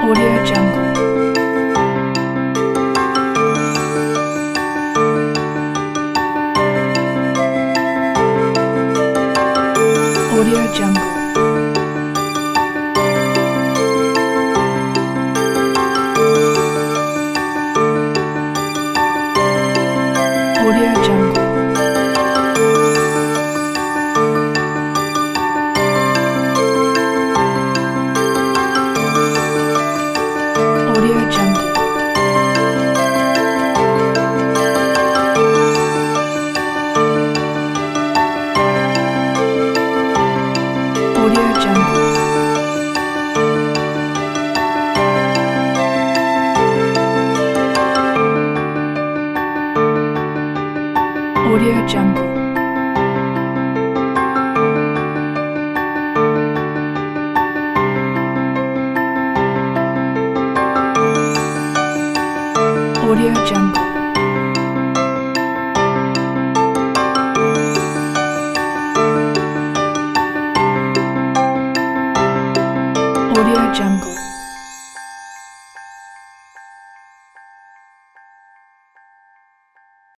Audio Jungle. Audio Jungle. Audio Jungle. Audio Jungle. Audio Jungle. Audio Jungle. Audio Jungle. Audio Jungle.